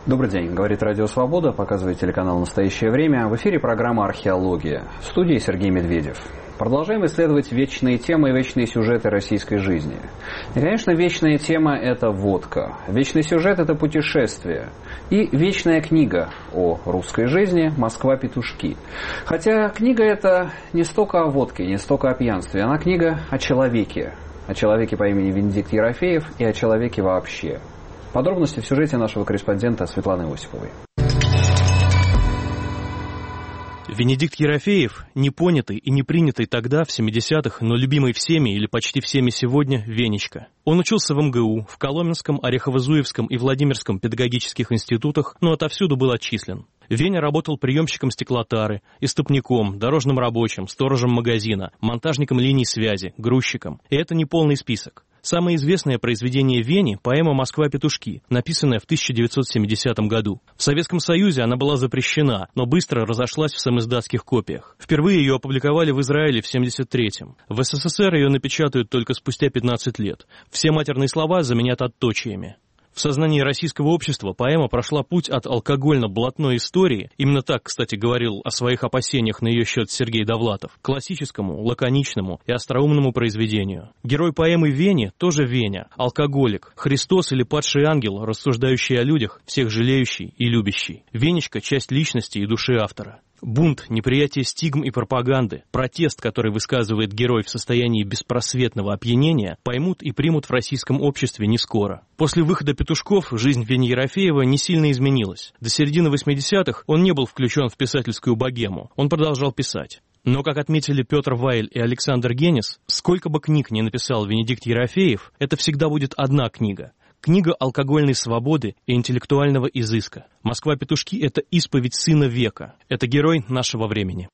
Добрый день. Говорит Радио Свобода, показывает телеканал «Настоящее время». В эфире программа «Археология». В студии Сергей Медведев. Продолжаем исследовать вечные темы и вечные сюжеты российской жизни. И, конечно, вечная тема – это водка. Вечный сюжет – это путешествие. И вечная книга о русской жизни «Москва-петушки». Хотя книга эта не столько о водке, не столько о пьянстве. Она книга о человеке. О человеке по имени Венедикт Ерофеев и о человеке вообще. Подробности в сюжете нашего корреспондента Светланы Осиповой. Венедикт Ерофеев, непонятый и не принятый тогда, в 70-х, но любимый всеми или почти всеми сегодня, Венечка. Он учился в МГУ, в Коломенском, Орехово-Зуевском и Владимирском педагогических институтах, но отовсюду был отчислен. Веня работал приемщиком стеклотары, истопником, дорожным рабочим, сторожем магазина, монтажником линий связи, грузчиком. И это не полный список. Самое известное произведение Вени – поэма «Москва-петушки», написанная в 1970 году. В Советском Союзе она была запрещена, но быстро разошлась в самиздатских копиях. Впервые ее опубликовали в Израиле в 1973-м. В СССР ее напечатают только спустя 15 лет. Все матерные слова заменят отточиями. В сознании российского общества поэма прошла путь от алкогольно-блатной истории, именно так, кстати, говорил о своих опасениях на ее счет Сергей Довлатов, к классическому, лаконичному и остроумному произведению. Герой поэмы Вени тоже Веня, алкоголик, Христос или падший ангел, рассуждающий о людях, всех жалеющий и любящий. Венечка – часть личности и души автора. Бунт, неприятие стигм и пропаганды, протест, который высказывает герой в состоянии беспросветного опьянения, поймут и примут в российском обществе не скоро. После выхода «Петушков» жизнь Вени Ерофеева не сильно изменилась. До середины 80-х он не был включен в писательскую богему, он продолжал писать. Но, как отметили Петр Вайль и Александр Генис, сколько бы книг ни написал Венедикт Ерофеев, это всегда будет одна книга. Книга алкогольной свободы и интеллектуального изыска. «Москва-петушки» — это исповедь сына века. Это герой нашего времени.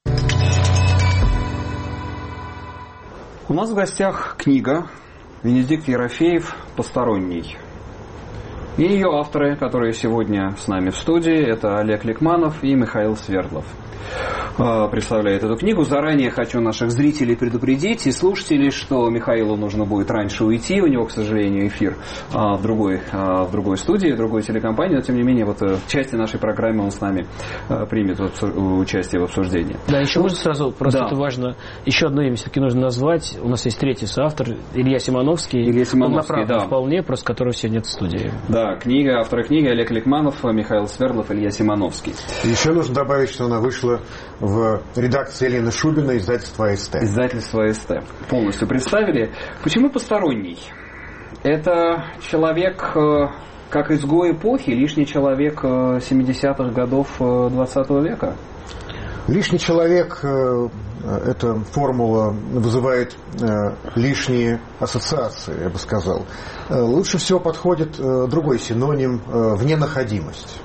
У нас в гостях книга «Венедикт Ерофеев. Посторонний». И ее авторы, которые сегодня с нами в студии, это Олег Ликманов и Михаил Свердлов. Представляет эту книгу. Заранее хочу наших зрителей предупредить и слушателей, что Михаилу нужно будет раньше уйти. У него, к сожалению, эфир в другой студии, в другой телекомпании. Но, тем не менее, вот в части нашей программы он с нами примет участие в обсуждении. Да, еще можно сразу, просто это важно, еще одно имя все-таки нужно назвать. У нас есть третий соавтор, Илья Симоновский. Да. Вполне, просто которого сегодня нет в студии. Да, авторы книги Олег Ликманов, Михаил Свердлов, Илья Симоновский. Еще нужно добавить, что она вышла в редакции Елены Шубиной, издательства АСТ. Издательство АСТ. Полностью представили. Почему посторонний? Это человек, как изгой эпохи, лишний человек 70-х годов 20 века? Лишний человек, эта формула вызывает лишние ассоциации, я бы сказал. Лучше всего подходит другой синоним – вненаходимость.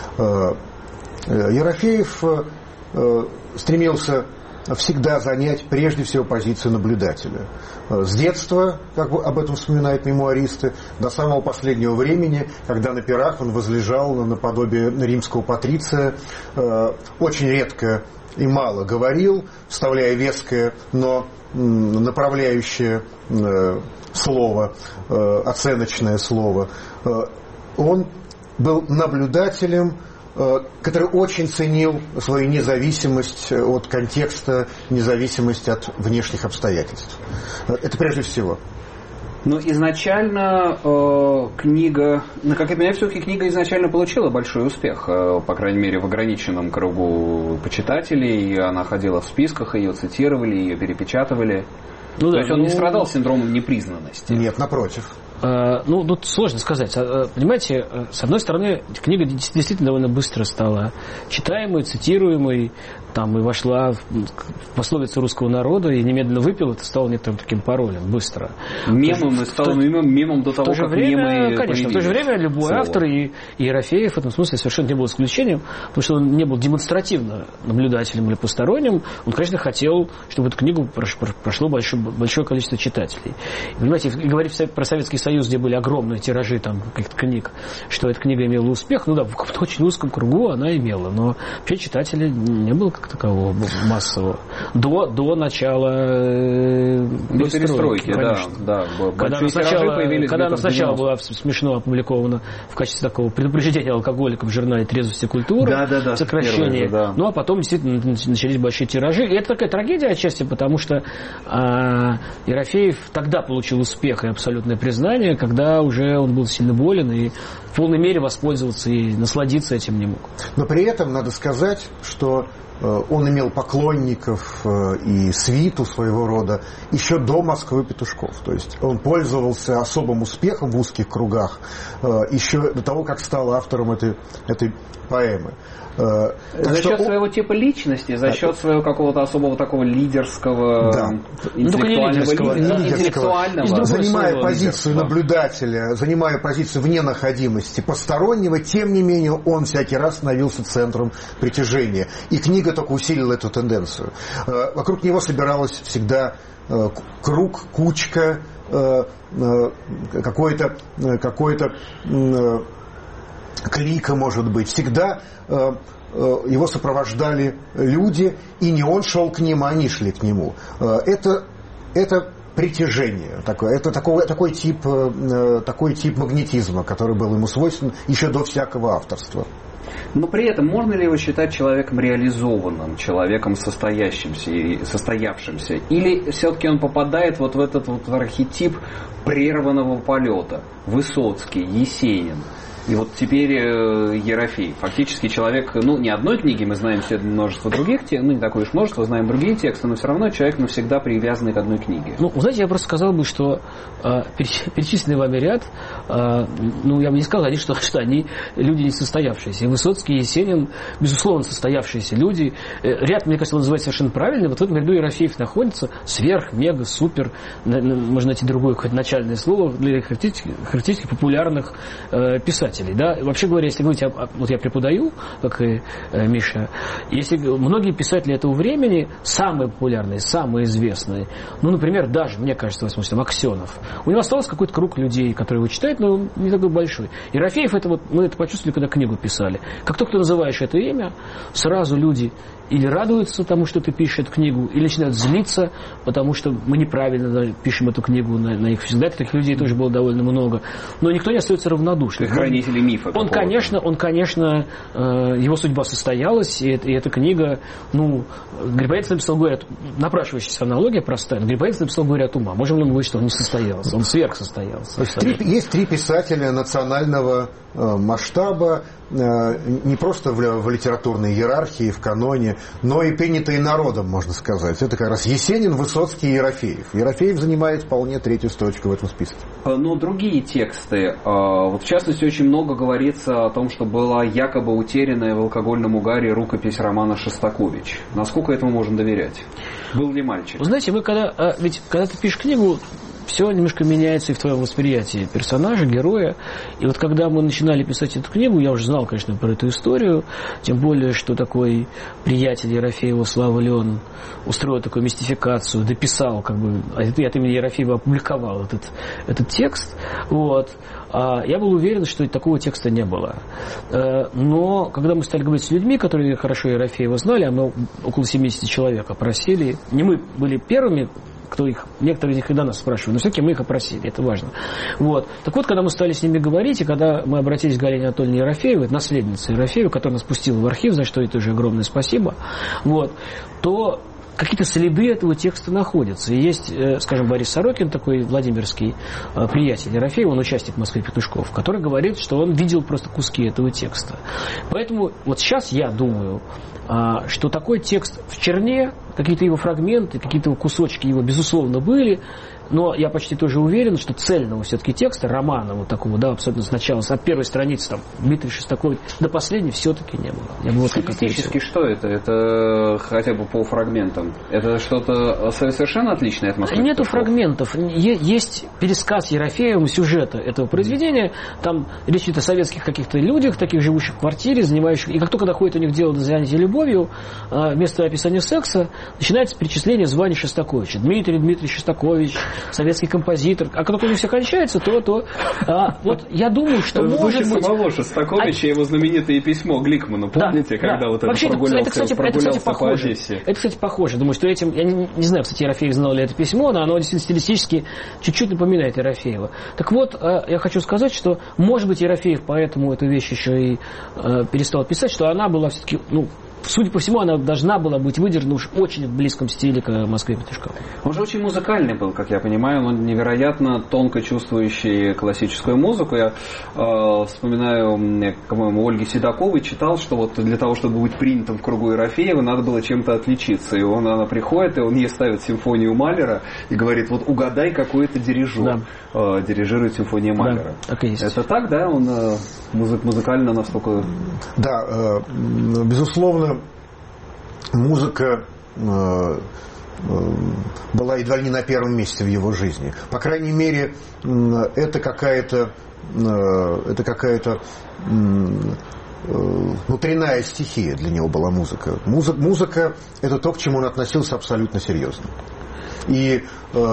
Ерофеев стремился всегда занять прежде всего позицию наблюдателя. С детства, как об этом вспоминают мемуаристы, до самого последнего времени, когда на пирах он возлежал наподобие римского патриция, очень редко и мало говорил, вставляя веское, но направляющее слово, оценочное слово. Он был наблюдателем, который очень ценил свою независимость от контекста, независимость от внешних обстоятельств. Это прежде всего. Но изначально книга, как я понимаю, все-таки книга изначально получила большой успех, по крайней мере, в ограниченном кругу почитателей. Она ходила в списках, ее цитировали, ее перепечатывали. То есть он не страдал синдромом непризнанности? Нет, напротив. Тут сложно сказать. Понимаете, с одной стороны, книга действительно довольно быстро стала читаемой, цитируемой, и вошла в пословицу русского народа, и немедленно выпил, это стало некоторым таким паролем, быстро. Мемом, стало мемом до того, как мемы конечно, в то же время любой автор, и Ерофеев в этом смысле совершенно не был исключением, потому что он не был демонстративно наблюдателем или посторонним, он, конечно, хотел, чтобы эту книгу прошло большое количество читателей. И, понимаете, говорить про Советский Союз Союз, где были огромные тиражи там, каких-то книг, что эта книга имела успех. Ну да, в каком-то очень узком кругу она имела, но вообще читателей не было как такового массового. До начала перестройки, да. Когда она сначала была смешно опубликована в качестве такого предупреждения алкоголиков в журнале «Трезвость и культура», сокращение. Ну, а потом действительно начались большие тиражи. И это такая трагедия отчасти, потому что Ерофеев тогда получил успех и абсолютное признание, когда уже он был сильно болен и в полной мере воспользоваться и насладиться этим не мог. Но при этом надо сказать, что он имел поклонников и свиту своего рода еще до Москвы Петушков. То есть он пользовался особым успехом в узких кругах еще до того, как стал автором этой поэмы. За счет своего типа личности, за счет своего какого-то особого такого лидерского, интеллектуального. Занимая позицию наблюдателя, занимая позицию вне находимости постороннего, тем не менее он всякий раз становился центром притяжения. И книга только усилила эту тенденцию. Вокруг него собиралась всегда круг, кучка, какой-то клика, может быть. Всегда его сопровождали люди, и не он шел к ним, а они шли к нему. Это притяжение, это такой тип магнетизма, который был ему свойственен еще до всякого авторства. Но при этом можно ли его считать человеком реализованным, человеком состоявшимся? Или все-таки он попадает вот в этот вот архетип прерванного полета? Высоцкий, Есенин. И вот теперь Ерофеев. Фактически человек, не одной книги, мы знаем все множество других, не такое уж множество, знаем другие тексты, но все равно человек навсегда привязанный к одной книге. Знаете, я просто сказал бы, что перечисленный вами ряд, я бы не сказал, что они люди несостоявшиеся. И Высоцкий, и Есенин, безусловно, состоявшиеся люди. Ряд, мне кажется, он называется совершенно правильно. Вот в этом ряду Ерофеев находится сверх, мега, супер, можно найти другое хоть начальное слово для характеристики популярных писателей. Да? Вообще говоря, если говорить, вот я преподаю, как и Миша, если многие писатели этого времени, самые популярные, самые известные, например, даже, мне кажется, Аксенов, у него остался какой-то круг людей, которые его читают, но он не такой большой. Ерофеев, мы это почувствовали, когда книгу писали. Как только ты называешь это имя, сразу люди или радуются тому, что ты пишешь эту книгу, или начинают злиться, потому что мы неправильно пишем эту книгу на их всегда. Таких людей тоже было довольно много. Но никто не остается равнодушным. Хранители мифа. Он, конечно, его судьба состоялась, и эта книга, Грибоедов написал «Горе от...» Напрашивающаяся аналогия простая. Грибоедов написал «Горе от ума». Можем ли мы говорить, что он не состоялся? Он сверхсостоялся. Есть три писателя национального масштаба, не просто в литературной иерархии, в каноне, но и принятые народом, можно сказать. Это как раз Есенин, Высоцкий и Ерофеев. Ерофеев занимает вполне третью строчку в этом списке. Но другие тексты, в частности, очень много говорится о том, что была якобы утерянная в алкогольном угаре рукопись романа «Шостакович». Насколько этому можно доверять? Был ли мальчик? Вы знаете, когда ты пишешь книгу, все немножко меняется и в твоем восприятии персонажа, героя. И вот когда мы начинали писать эту книгу, я уже знал, конечно, про эту историю, тем более, что такой приятель Ерофеева, Слава Леон, устроил такую мистификацию, дописал, от имени Ерофеева опубликовал этот текст. Я был уверен, что такого текста не было. Но когда мы стали говорить с людьми, которые хорошо Ерофеева знали, а мы около 70 человек опросили, не мы были первыми, некоторые из них когда нас спрашивают, но все-таки мы их опросили, это важно. Так вот, когда мы стали с ними говорить, и когда мы обратились к Галине Анатольевне Ерофеевой, наследнице Ерофеева, которая нас пустила в архив, за что ей тоже огромное спасибо, то какие-то следы этого текста находятся. И есть, скажем, Борис Сорокин, такой владимирский приятель Ерофеева, он участник Москвы Петушков, который говорит, что он видел просто куски этого текста. Поэтому сейчас я думаю, что такой текст в черне, какие-то его фрагменты, какие-то кусочки его, безусловно, были, но я почти тоже уверен, что цельного все-таки текста, романа такого, абсолютно сначала, от первой страницы, Дмитрий Шостакович, до последней все-таки не было. Стилистически что это? Это хотя бы по фрагментам? Это что-то совершенно отличное от Москвы? Нету фрагментов. Есть пересказ Ерофеевым сюжета этого произведения. Там речь идет о советских каких-то людях, таких живущих в квартире, занимающих... И как только доходит у них дело до занятия любовью, вместо описания секса, начинается перечисление званий Шостаковича. Дмитрий Шостакович, советский композитор. А когда уже все кончается, вот я думаю, что может быть... самого Шостаковича, его знаменитое письмо Гликману, помните, когда вот это прогулялся по Одессе? Это, кстати, похоже. Думаю, что этим... Я не знаю, кстати, Ерофеев знал ли это письмо, но оно действительно стилистически чуть-чуть напоминает Ерофеева. Так вот, я хочу сказать, что, может быть, Ерофеев поэтому эту вещь еще и перестал писать, что она была все-таки, судя по всему, она должна была быть выдержана уж очень в близком стиле к Москве Петушкову. Он же очень музыкальный был, как я понимаю, он невероятно тонко чувствующий классическую музыку. Я вспоминаю, по-моему, Ольги Седоковой читал, что вот для того, чтобы быть принятым в кругу Ерофеева, надо было чем-то отличиться. И она приходит, и он ей ставит симфонию Малера и говорит, вот угадай, какой это дирижер дирижирует симфонию Малера. Да, так и есть. Это так, да? Он музыкально настолько... Да, безусловно, музыка была едва ли не на первом месте в его жизни. По крайней мере, это какая-то внутренняя стихия для него была музыка. Музыка – это то, к чему он относился абсолютно серьезно. И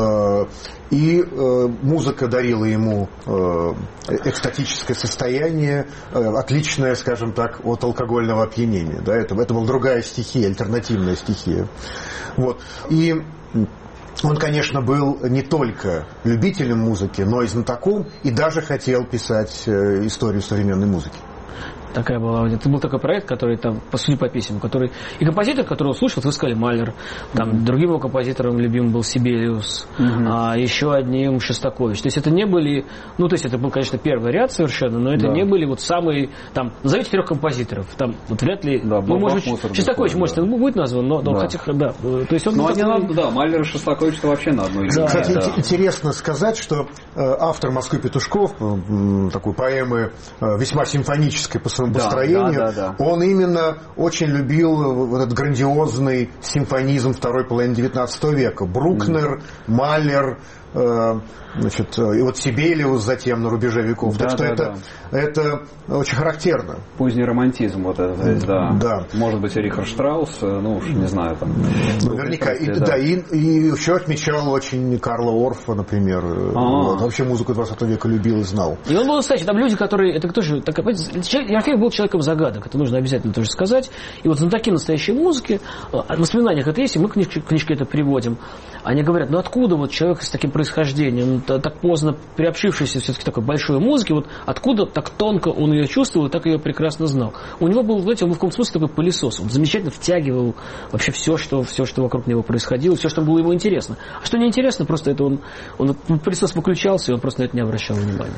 музыка дарила ему экстатическое состояние, отличное, скажем так, от алкогольного опьянения. Да? Это была другая стихия, альтернативная стихия. Вот. И он, конечно, был не только любителем музыки, но и знатоком, и даже хотел писать историю современной музыки. Такая была. Это был такой проект, который там, судя по письмам, который и композитор, которого слушал, вы сказали, Малер. Там другим его композитором любимым был Сибелиус, а еще одним Шостакович. То есть это не были, то есть это был, конечно, первый ряд совершенно, но это не были вот самые, там, назовите 3 композиторов, там, вот вряд ли, может, Шостакович, может, он будет назван, но хотя, то есть он... Малер и Шостакович это вообще на одной линии. Кстати, интересно сказать, что автор «Москвы Петушков», такой поэмы весьма симфонической по своему построению, он именно очень любил вот этот грандиозный симфонизм второй половины XIX века. Брукнер, Малер, значит, и вот Сибелиус затем на рубеже веков. Так что это очень характерно. Поздний романтизм вот это здесь, да. Может быть, Рихард Штраусс, уж не знаю там. Наверняка. И еще отмечал очень Карла Орфа, например. Вот. Вообще музыку 20 века любил и знал. И он был настоящий. Там люди, которые... Это тоже... Ерофеев был человеком загадок. Это нужно обязательно тоже сказать. И вот знатоки настоящей музыки, в воспоминаниях это есть, и мы книжки это приводим. Они говорят, откуда вот человек с таким происхождением, так поздно приобщившийся все-таки такой большой музыке, вот откуда так тонко он ее чувствовал и так ее прекрасно знал. У него был, знаете, он был в каком-то смысле такой пылесос. Он замечательно втягивал вообще все, что вокруг него происходило, все, что было ему интересно. А что неинтересно, просто это он пылесос выключался, и он просто на это не обращал внимания.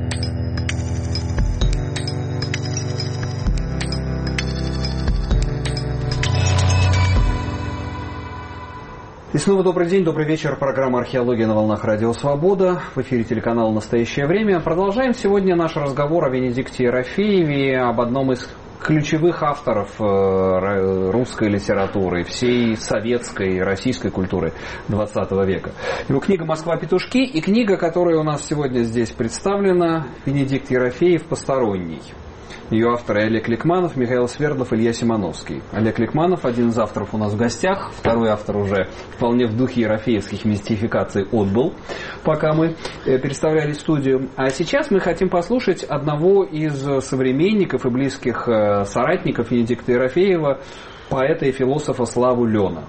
И снова добрый день, добрый вечер. Программа «Археология» на волнах Радио Свобода. В эфире телеканала «Настоящее время». Продолжаем сегодня наш разговор о Венедикте Ерофееве, об одном из ключевых авторов русской литературы, всей советской, российской культуры XX века. Его книга «Москва-петушки» и книга, которая у нас сегодня здесь представлена, «Венедикт Ерофеев. Посторонний». Ее авторы Олег Ликманов, Михаил Свердлов, Илья Симоновский. Олег Ликманов, один из авторов у нас в гостях, второй автор уже вполне в духе ерофеевских мистификаций отбыл, пока мы переставляли студию. А сейчас мы хотим послушать одного из современников и близких соратников Венедикта Ерофеева, поэта и философа Славу Лена.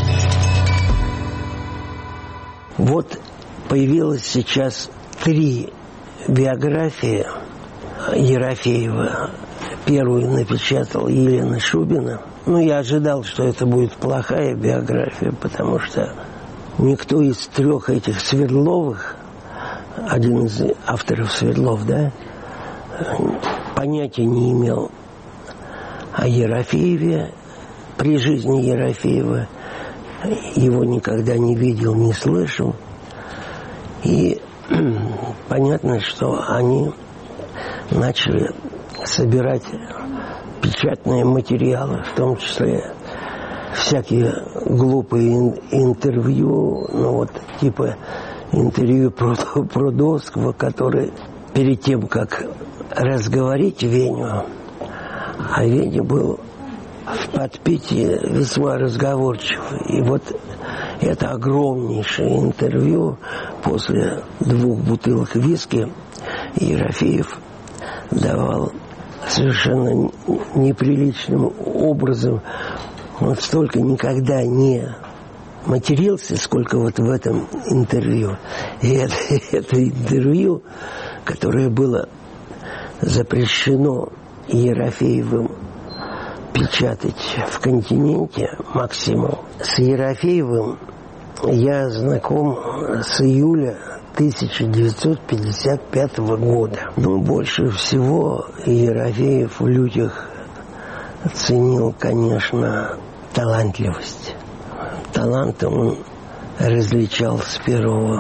Вот появилось сейчас 3 биографии Ерофеева. Первую напечатала Елена Шубина. Я ожидал, что это будет плохая биография, потому что никто из 3 этих Свердловых, один из авторов Свердлов, понятия не имел о Ерофееве. При жизни Ерофеева его никогда не видел, не слышал. И понятно, что они начали собирать печатные материалы, в том числе всякие глупые интервью, типа интервью Прудовского, который перед тем, как разговорить Веню, а Веня был в подпитии весьма разговорчивый. И вот это огромнейшее интервью после 2 бутылок виски Ерофеев давал совершенно неприличным образом. Он столько никогда не матерился, сколько вот в этом интервью. И это интервью, которое было запрещено Ерофеевым печатать в «Континенте», Максиму. С Ерофеевым я знаком с июля 1955 года. Но больше всего Ерофеев в людях ценил, конечно, талантливость. Талантом он различал с первого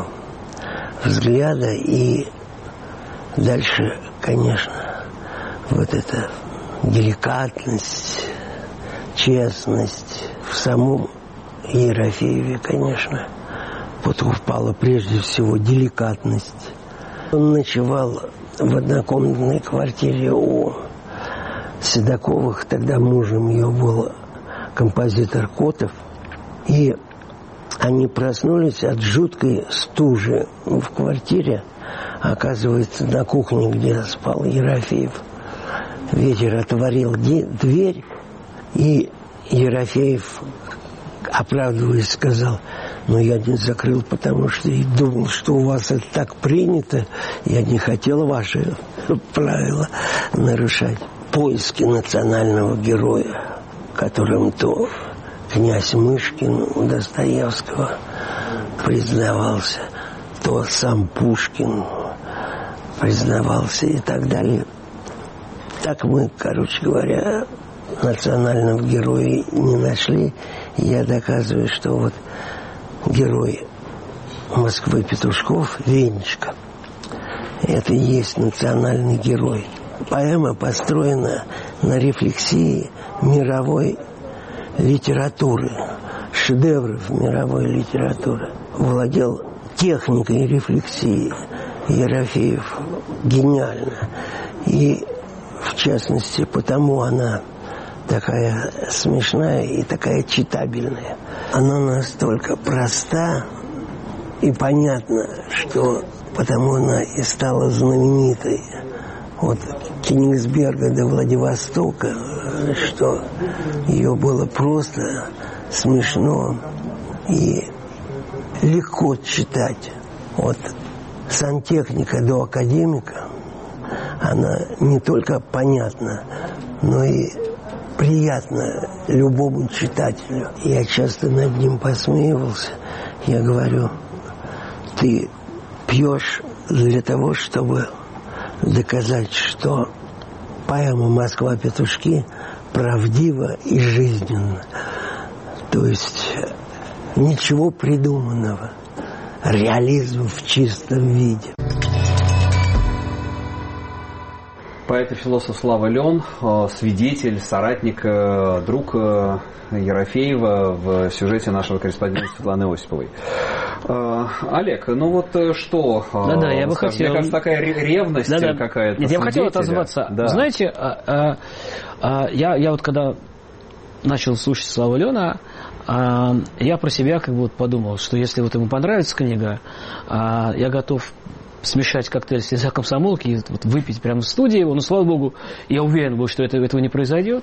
взгляда, и дальше, конечно, вот эта деликатность, честность в самом Ерофееве, конечно, подкупала прежде всего деликатность. Он ночевал в однокомнатной квартире у Седоковых, тогда мужем ее был композитор Котов, и они проснулись от жуткой стужи в квартире. Оказывается, на кухне, где спал Ерофеев, ветер отворил дверь, и Ерофеев, оправдываясь, сказал: «Но я не закрыл, потому что и думал, что у вас это так принято. Я не хотел ваши правила нарушать». Поиски национального героя, которым то князь Мышкин у Достоевского признавался, то сам Пушкин признавался и так далее. Так мы, короче говоря, национального героя не нашли. Я доказываю, что вот герой Москвы Петушков, Венечка, это и есть национальный герой. Поэма построена на рефлексии мировой литературы, шедевров мировой литературы. Владел техникой рефлексии Ерофеев гениально. И, в частности, потому она такая смешная и такая читабельная. Она настолько проста и понятна, что потому она и стала знаменитой от Кенигсберга до Владивостока, что ее было просто смешно и легко читать. От сантехника до академика она не только понятна, но и приятно любому читателю. Я часто над ним посмеивался. Я говорю: ты пьешь для того, чтобы доказать, что поэма «Москва-петушки» правдива и жизненна. То есть ничего придуманного. Реализм в чистом виде. Поэт и философ Слава Лен, свидетель, соратник, друг Ерофеева в сюжете нашего корреспондента Светланы Осиповой. Олег, ну вот что? Да, я бы хотел. Мне кажется, такая ревность какая-то. Нет, я бы хотел отозваться. Да. Знаете, я вот когда начал слушать Славу Лена, я про себя как бы вот подумал, что если вот ему понравится книга, я готов смешать коктейль «Слеза комсомолки» и вот выпить прямо в студии его. Но, слава богу, я уверен был, что этого не произойдет.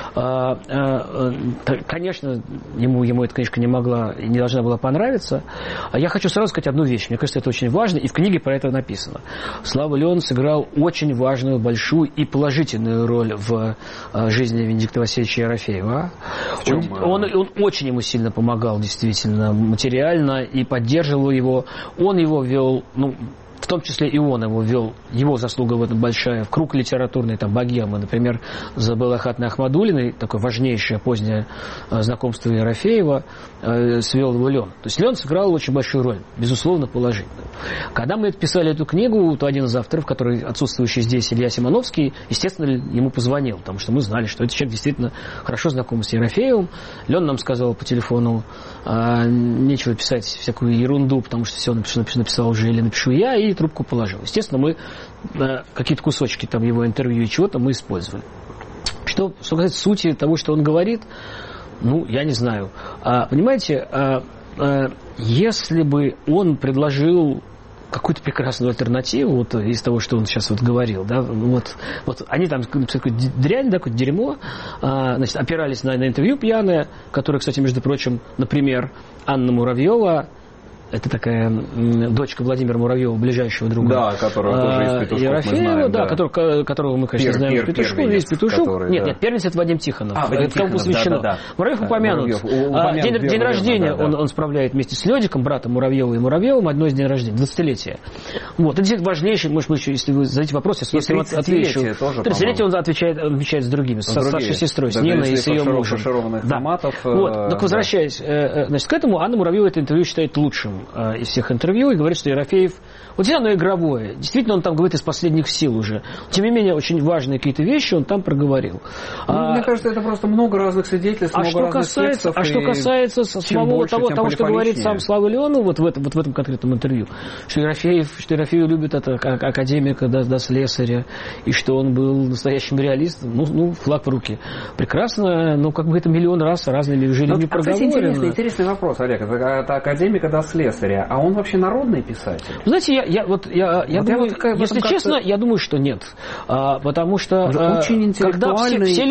Конечно, ему эта книжка не могла и не должна была понравиться. Я хочу сразу сказать одну вещь. Мне кажется, это очень важно, и в книге про это написано. Слава Лен сыграл очень важную, большую и положительную роль в жизни Венедикта Васильевича Ерофеева. Он очень ему сильно помогал, действительно, материально, и поддерживал его. Он его вел, в том числе и он его вел, его заслуга в этом большая, в круг литературной богемы, например, за Балахатной Ахмадулиной, такое важнейшее позднее знакомство Ерофеева, свел его Лен. То есть Лен сыграл очень большую роль, безусловно, положительную. Когда мы писали эту книгу, то один из авторов, который отсутствующий здесь, Илья Симоновский, естественно, ему позвонил, потому что мы знали, что этот человек действительно хорошо знаком с Ерофеевым. Лен нам сказал по телефону: нечего писать всякую ерунду, потому что все написал уже или напишу я, и трубку положил. Естественно, мы какие-то кусочки его интервью и чего-то мы использовали. Что касается сути того, что он говорит, ну, я не знаю. Понимаете, если бы он предложил какую-то прекрасную альтернативу вот из того, что он сейчас вот говорил, да, вот они там такую дрянь, да, какое-то дерьмо, значит, опирались на интервью пьяное, которое, кстати, между прочим, например, Анна Муравьева, это такая дочка Владимира Муравьева, ближайшего друга. Да, которого тоже из «Петушков» Ерофеева, мы знаем. Да, которого мы, конечно, знаем из «Петушков». Есть «Петушок». Который, Нет, первенец — это Вадим Тихонов. Вадим Это кому посвящено. да. Муравьев упомянут. День рождения он справляет вместе с Лёдиком, братом Муравьева и Муравьевым, одно из день рождения, 20-летие. Вот, это действительно важнейший, может быть, если вы зададите вопрос, я с удовольствием отвечу. 30-летие он отвечает с другими, со старшей сестрой, с Ниной и с ее мужем. Да. Вот, так возвращаясь, значит, к этому, Анна Муравьева это интервью считает лучшим из всех интервью и говорит, что Ерофеев, вот здесь оно игровое, действительно он там говорит из последних сил уже, тем не менее очень важные какие-то вещи он там проговорил. Мне кажется, это просто много разных свидетельств, много разных текстов. Что касается самого того, что говорит сам Слава Леонов вот в этом конкретном интервью, что Ерофеев любит это академика, да, слесаря, и что он был настоящим реалистом, ну, флаг в руки. Прекрасно, но как бы это миллион раз разными людьми проговорено. Интересный вопрос, Олег, это академика, да, слесаря, а он вообще народный писатель? Знаете, я думаю, если честно, я думаю, что нет. Потому что очень когда все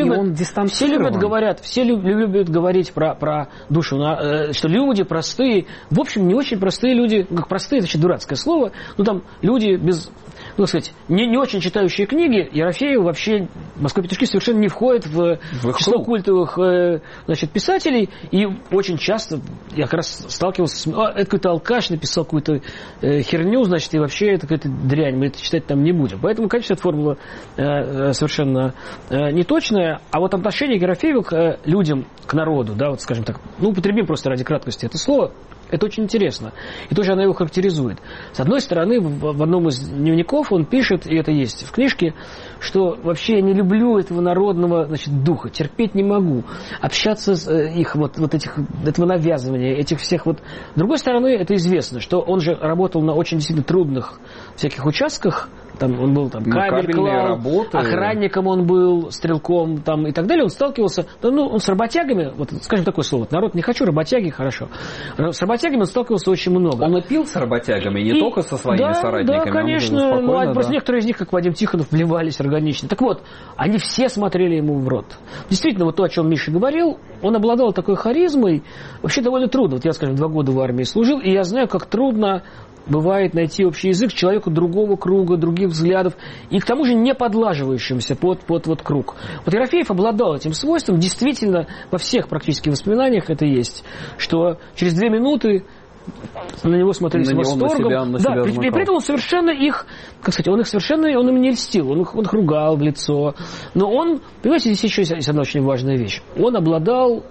любят говорить про душу, что люди простые, в общем, не очень простые люди, как простые, это очень дурацкое слово, но там люди без, ну, сказать, не очень читающие книги, Ерофеев вообще, Москва Петушки совершенно не входит в число культовых, значит, писателей, и очень часто я как раз сталкивался с... это какой-то алкаш написал какую-то херню, значит, и вообще это какая-то дрянь, мы это читать там не будем. Поэтому, конечно, эта формула совершенно неточная, а вот отношение Ерофеева к людям, к народу, да, вот скажем так, ну, употребим просто ради краткости это слово, это очень интересно. И тоже она его характеризует. С одной стороны, в одном из дневников он пишет, и это есть в книжке, что вообще я не люблю этого народного, значит, духа, терпеть не могу. Общаться с их этого навязывания, этих всех вот. С другой стороны, это известно, что он же работал на очень действительно трудных всяких участках. Там он был там кабель клал, охранником он был, стрелком там, и так далее. Он сталкивался, он с работягами, вот скажем такое слово, народ не хочу, работяги, хорошо. С работягами он сталкивался очень много. Он и пил с работягами, не только со своими соратниками. Да, конечно. Просто некоторые из них, как Вадим Тихонов, вливались органично. Так вот, они все смотрели ему в рот. Действительно, вот то, о чем Миша говорил, он обладал такой харизмой, вообще довольно трудно. Вот я, скажем, 2 года в армии служил, и я знаю, как трудно бывает найти общий язык человеку другого круга, других взглядов, и к тому же не подлаживающимся под вот круг. Вот Ерофеев обладал этим свойством, действительно, во всех практически воспоминаниях это есть, что через 2 минуты на него смотрели с восторгом. И при этом он совершенно их, как сказать, он им не льстил, он их ругал в лицо. Но он, понимаете, здесь еще есть одна очень важная вещь. Он обладал...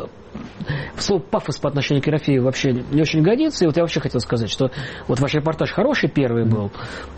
Слово «пафос» по отношению к Ерофееву вообще не очень годится. И вот я вообще хотел сказать, что вот ваш репортаж хороший первый был.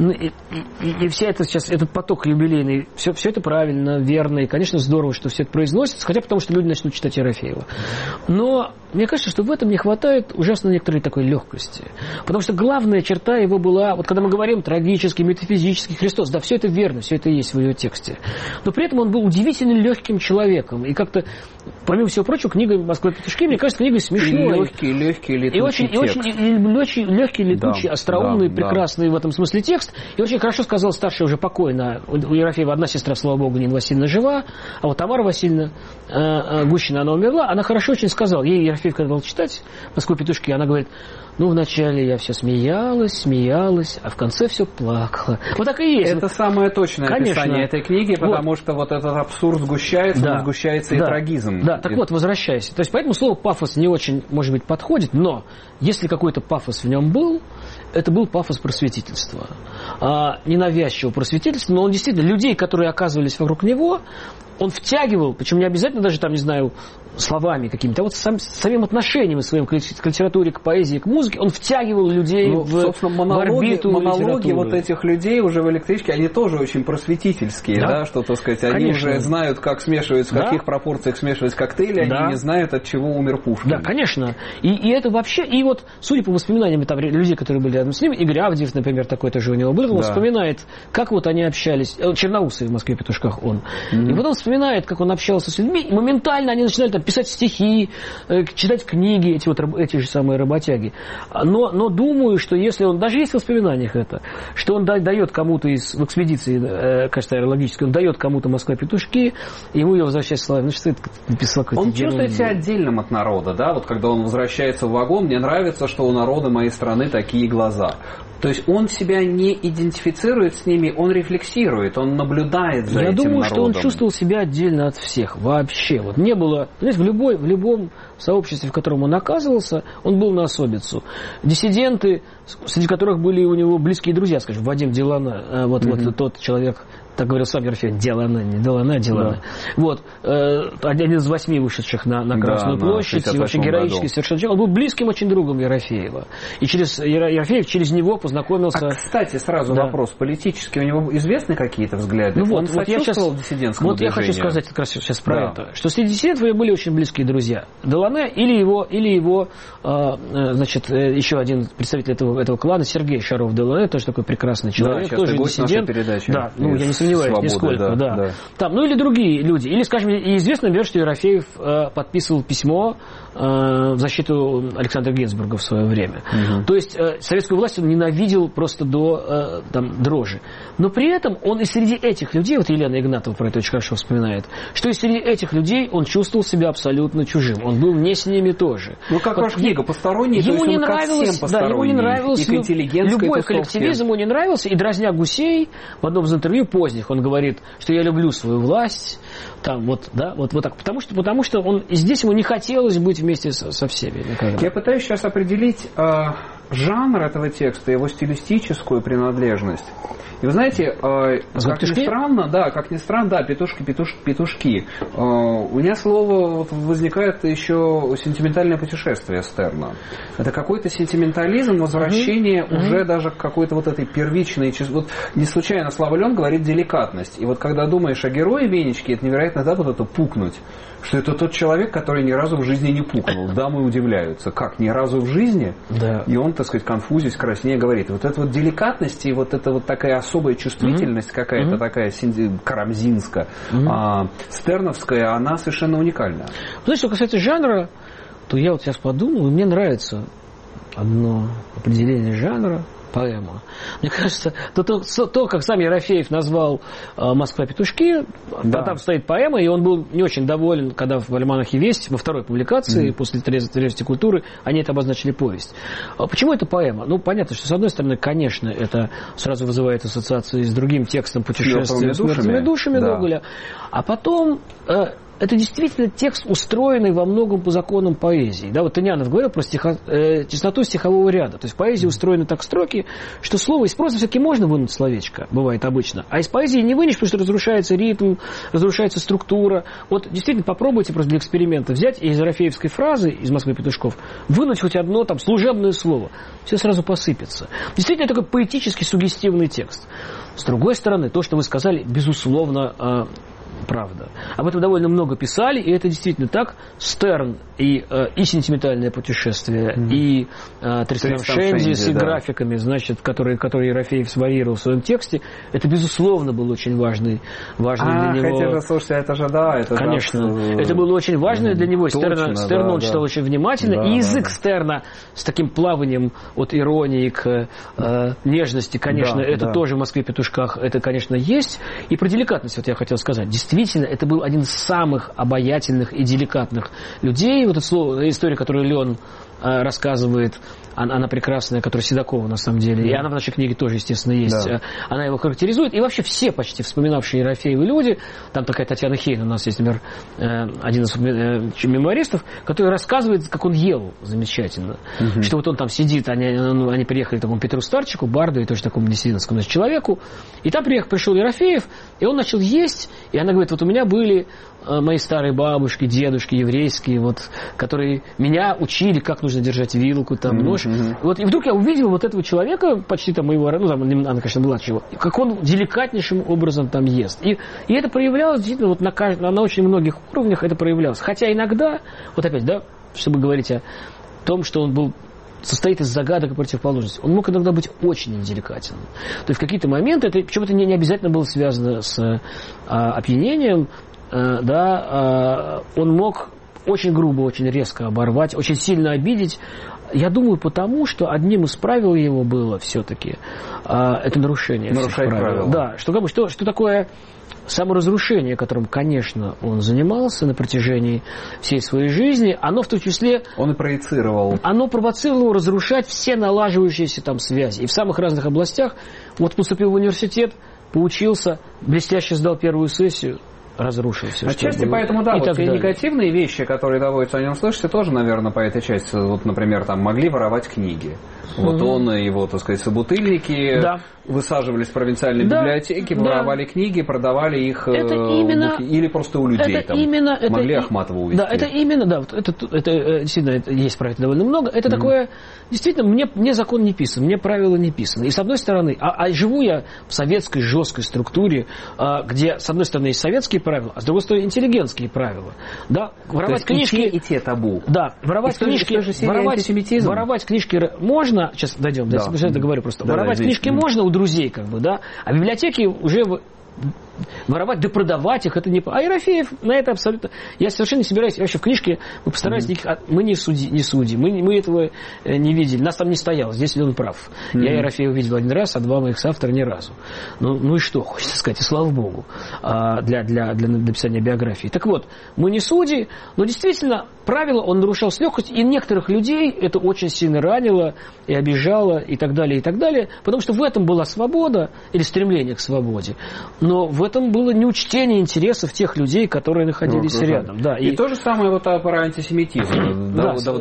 И вся это сейчас, этот поток юбилейный, все это правильно, верно. И, конечно, здорово, что все это произносится, хотя потому что люди начнут читать Ерофеева. Но мне кажется, что в этом не хватает ужасно некоторой такой легкости. Потому что главная черта его была, вот когда мы говорим трагический, метафизический Христос, да, все это верно, все это есть в его тексте. Но при этом он был удивительно легким человеком. И как-то, помимо всего прочего, книга «Москва Петушки», мне кажется, книга смешной. Легкий летучий и очень легкий, летучий, остроумный, прекрасный в этом смысле текст. И очень хорошо сказала старшая уже покойная. У Ерофеева одна сестра, слава богу, Нина Васильевна жива, а вот Тамара Васильевна Гущина, она умерла. Она хорошо очень сказала. Ей Ерофеев, когда был читать «Москву Петушки», она говорит: ну, вначале я все смеялась, а в конце все плакала. Вот так и есть. Это самое точное описание этой книги, потому что вот этот абсурд сгущается, он сгущается и трагизм. Да, так вот, возвращаясь. То есть, поэтому слово «пафос» не очень, может быть, подходит, но если какой-то пафос в нем был, это был пафос просветительства. Ненавязчивого просветительства, но он действительно, людей, которые оказывались вокруг него, он втягивал, причем не обязательно даже, там, не знаю, словами какими-то, а вот самим отношением своим к литературе, к поэзии, к музыке, он втягивал людей в орбиту монологи вот этих людей уже в электричке, они тоже очень просветительские, да, что, так сказать, они уже знают, как смешивать, в каких пропорциях смешивать коктейли, они не знают, от чего умер Пушкин. Да, конечно. И это вообще, и вот, судя по воспоминаниям там, людей, которые были рядом с ним, Игорь Авдеев, например, такой тоже у него был, он вспоминает, как вот они общались, Черноусый в «Москве Петушках» он. И вот он вспоминает, вспоминает, как он общался с людьми, и моментально они начинали там писать стихи, читать книги, эти же самые работяги. Но думаю, что если он, даже есть в воспоминаниях это, что он дает кому-то в экспедиции, кажется, аэрологической, он дает кому-то «Москва-петушки», и ему ее возвращать славе. Ну, что это написал какой-то Он чувствует себя отдельным от народа, да? Вот когда он возвращается в вагон, мне нравится, что у народа моей страны такие глаза. То есть он себя не идентифицирует с ними, он рефлексирует, он наблюдает за этим народом. Я думаю, что он чувствовал себя отдельно от всех вообще. Вот не было, знаете, в любом сообществе, в котором он оказывался, он был на особицу. Диссиденты, среди которых были у него близкие друзья, скажем, Вадим Делана, вот тот человек, так говорил сам Ерофеев, Делана, не Делана, а Делана. Да. Вот, один из 8 вышедших на Красную площадь, и вообще героический совершенно человек. Он был близким очень другом Ерофеева. И Ерофеев через него познакомился... кстати, сразу вопрос. Политически у него известны какие-то взгляды? Ну он сочувствовал диссидентскому движению? Я хочу сказать как раз сейчас про это. Что среди диссидентов у него были очень близкие друзья. Делане или его значит, еще один представитель этого клана, Сергей Шаров-Делане, тоже такой прекрасный человек, тоже диссидент. Да, ну, я не сомневаюсь, нисколько. Да. Там, ну или другие люди. Или, скажем, известно, что Ерофеев подписывал письмо в защиту Александра Гинзбурга в свое время. То есть советскую власть он ненавидел просто до дрожи. Но при этом он и среди этих людей, вот Елена Игнатова про это очень хорошо вспоминает, что и среди этих людей он чувствовал себя абсолютно чужим. Он был не с ними тоже. Ну, как ваша книга, посторонний, ему не нравилось, ему не нравилось любой коллективизм, ему не нравился, и дразня гусей в одном из интервью поздних, он говорит, что я люблю свою власть, там, вот так, потому что он, здесь ему не хотелось быть вместе со всеми. Никогда. Я пытаюсь сейчас определить жанр этого текста, его стилистическую принадлежность. И вы знаете, как ни странно, петушки. У меня слово возникает еще сентиментальное путешествие Стерна. Это какой-то сентиментализм, возвращение уже даже к какой-то вот этой первичной... Вот не случайно Слава Лен говорит деликатность. И вот когда думаешь о герое Венечки, это невероятно, да, вот это пукнуть. Что это тот человек, который ни разу в жизни не пукнул. Дамы удивляются. Как, ни разу в жизни? Да. И он, так сказать, конфузясь, краснее говорит. Вот эта вот деликатность и вот эта вот такая особая чувствительность какая-то такая карамзинская, стерновская, она совершенно уникальна. Знаете, что касается жанра, то я вот сейчас подумал, и мне нравится одно определение жанра. Поэма. Мне кажется, то, как сам Ерофеев назвал «Москва-петушки», там стоит поэма, и он был не очень доволен, когда в «Альманахе Весть» во второй публикации, после «Трезвости культуры», они это обозначили повесть. Почему это поэма? Ну, понятно, что, с одной стороны, конечно, это сразу вызывает ассоциации с другим текстом «Путешествие с мертвыми душами» Гоголя. А потом... Это действительно текст, устроенный во многом по законам поэзии. Да, вот Тынянов говорил про тесноту стихового ряда. То есть поэзия устроена так строки, что слово из прозы все-таки можно вынуть словечко, бывает обычно. А из поэзии не вынешь, потому что разрушается ритм, разрушается структура. Вот действительно попробуйте просто для эксперимента взять из Ерофеевской фразы, из «Москвы петушков», вынуть хоть одно там служебное слово. Все сразу посыпется. Действительно такой поэтически суггестивный текст. С другой стороны, то, что вы сказали, безусловно, правда. Об этом довольно много писали, и это действительно так. Стерн и «Сентиментальное путешествие», и Тристрам Шенди с графиками, значит, которые Ерофеев сварировал в своем тексте, это, безусловно, был очень важный для него... Хотя же, слушайте, это же, да, это... Конечно, это было очень важно для него. Стерна он читал очень внимательно, и язык Стерна с таким плаванием от иронии к нежности, конечно, это тоже в «Москве-петушках», это, конечно, есть. И про деликатность, вот я хотел сказать. Действительно, это был один из самых обаятельных и деликатных людей. Вот это слово, история, которую Лен рассказывает, она прекрасная, которая Седокова на самом деле, и она в нашей книге тоже, естественно, есть. Она его характеризует, и вообще все почти вспоминавшие Ерофеева люди, там такая Татьяна Хейн у нас есть, например, один из мемуаристов, который рассказывает, как он ел замечательно, что вот он там сидит, они приехали к такому Петру Старчику, барду, и тоже такому диссидентскому человеку, и там пришел Ерофеев, и он начал есть, и она говорит, вот у меня были мои старые бабушки, дедушки еврейские, вот, которые меня учили, как нужно держать вилку, там, нож. Вот, и вдруг я увидел вот этого человека, почти там моего, ну, там, она, конечно, была чего, как он деликатнейшим образом там ест. И это проявлялось действительно вот на очень многих уровнях это проявлялось. Хотя иногда, вот опять, да, чтобы говорить о том, что он состоит из загадок и противоположностей. Он мог иногда быть очень неделикатен. То есть в какие-то моменты, это почему-то не обязательно было связано с опьянением, он мог очень грубо, очень резко оборвать, очень сильно обидеть. Я думаю, потому что одним из правил его было все-таки это нарушение всех правил. Да, что такое саморазрушение, которым, конечно, он занимался на протяжении всей своей жизни, оно в том числе... Он и проецировал. Оно провоцировало разрушать все налаживающиеся там связи. И в самых разных областях. Вот поступил в университет, поучился, блестяще сдал первую сессию, разрушил все. Отчасти поэтому, да, вот те негативные вещи, которые доводится о нем слышать, тоже, наверное, по этой части, вот, например, там, могли воровать книги. Вот он и его, так сказать, собутыльники высаживались в провинциальной библиотеке, воровали книги, продавали их или просто у людей там. Могли Ахматова увезти. Да, это именно, да, вот это действительно есть про это довольно много. Это такое, действительно, мне закон не писан, мне правила не писаны. И с одной стороны, живу я в советской жесткой структуре, где, с одной стороны, есть советские правила, а с другой стороны, интеллигентские правила. Да, воровать книжки... И те табу. Да, воровать книжки можно. Сейчас дойдем, я договорю просто. Воровать книжки можно у друзей, как бы, да, а библиотеки уже воровать, да продавать их, это не... А Ерофеев на это абсолютно... Я совершенно не собираюсь... Вообще в книжке мы постарались... Мы не судьи. Мы этого не видели. Нас там не стояло. Здесь он прав. Я Ерофеева видел один раз, а два моих соавтора ни разу. Ну и что, хочется сказать, и слава богу, для написания биографии. Так вот, мы не судьи, но действительно правила он нарушал с легкостью, и некоторых людей это очень сильно ранило и обижало, и так далее, потому что в этом была свобода или стремление к свободе, но в этом было неучтение интересов тех людей, которые находились рядом. Да, и то же самое вот про антисемитизм.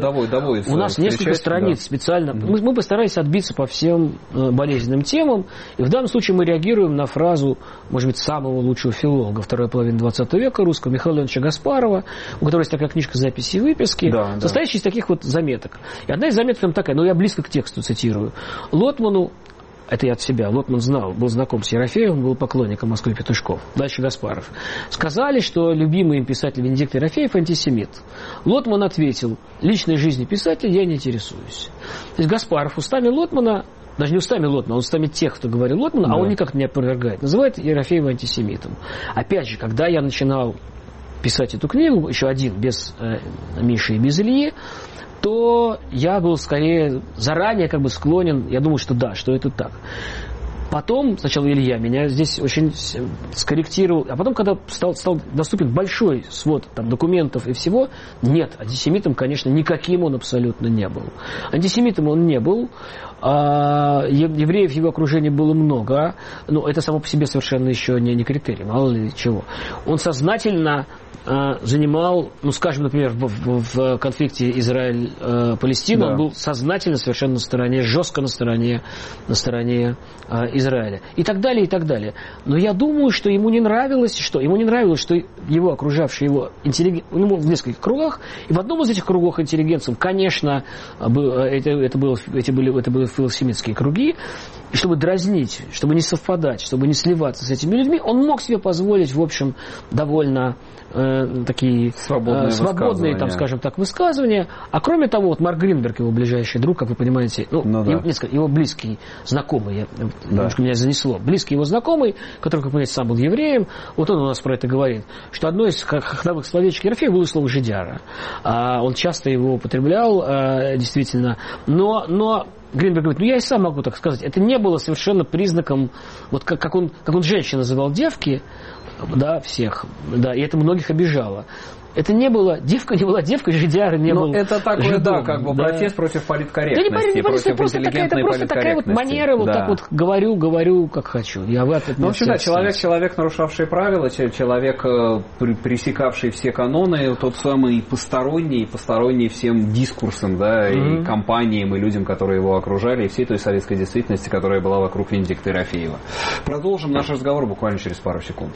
У нас несколько страниц специально. Мы постарались отбиться по всем болезненным темам, и в данном случае мы реагируем на фразу, может быть, самого лучшего филолога второй половины 20 века русского, Михаила Леонидовича Гаспарова, у которого есть такая книжка «Записи и выписки», состоящая из таких вот заметок. И одна из заметок там такая, я близко к тексту цитирую. Лотману, это я от себя, Лотман знал, был знаком с Ерофеевым, был поклонником Москвы Петушков, дальше Гаспаров. Сказали, что любимый им писатель Венедикт Ерофеев антисемит. Лотман ответил: личной жизнью писателя я не интересуюсь. То есть Гаспаров устами Лотмана, даже не устами Лотмана, а устами тех, кто говорил Лотмана, а он никак не опровергает, называет Ерофеева антисемитом. Опять же, когда я начинал писать эту книгу, еще один, без Миши и без Ильи, то я был скорее заранее как бы склонен, я думал, что да, что это так. Потом, сначала Илья меня здесь очень скорректировал, а потом, когда стал доступен большой свод там, документов и всего, нет, антисемитом, конечно, никаким он абсолютно не был. Антисемитом он не был, евреев в его окружении было много, но это само по себе совершенно еще не критерий, мало ли чего. Он сознательно занимал, скажем, например, в конфликте Израиль-Палестина, он был сознательно совершенно на стороне, жестко на стороне Израиля. И так далее, и так далее. Но я думаю, что ему не нравилось, что его окружавшие его интеллигенты, в нескольких кругах, и в одном из этих кругов интеллигенцев, конечно, это были филосемитские круги, и чтобы дразнить, чтобы не совпадать, чтобы не сливаться с этими людьми, он мог себе позволить, в общем, довольно такие свободные там, скажем так, высказывания. А кроме того, вот Марк Гринберг, его ближайший друг, как вы понимаете, его близкий знакомый, немножко меня занесло, близкий его знакомый, который, как вы понимаете, сам был евреем, вот он у нас про это говорит, что одно из ходовых словечек Ерофеева было слово «жидяра». Он часто его употреблял, действительно, но Гринберг говорит, я и сам могу так сказать, это не было совершенно признаком, вот как он женщин называл девки, всех, и это многих обижало. Это не было, девка не была девкой, жидяра не был. Это такой, протест против политкорректности, против интеллигентной политкорректности. Такая вот манера, вот так вот говорю, как хочу. В общем, человек, нарушавший правила, человек, пресекавший все каноны, тот самый посторонний всем дискурсам, и компаниям, и людям, которые его окружали, и всей той советской действительности, которая была вокруг Венедикта Ерофеева. Продолжим наш разговор буквально через пару секунд.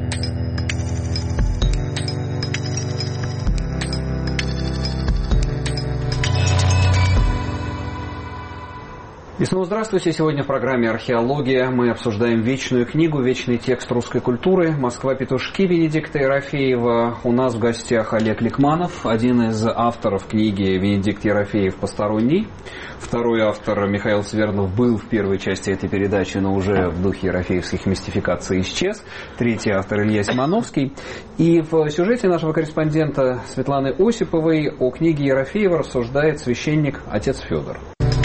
И снова здравствуйте. Сегодня в программе «Археология» мы обсуждаем вечную книгу, вечный текст русской культуры «Москва-петушки» Венедикта Ерофеева. У нас в гостях Олег Ликманов, один из авторов книги «Венедикт Ерофеев. Посторонний». В Второй автор Михаил Свердлов был в первой части этой передачи, но уже в духе ерофеевских мистификаций исчез. Третий автор Илья Симоновский. И в сюжете нашего корреспондента Светланы Осиповой о книге Ерофеева рассуждает священник отец Федор.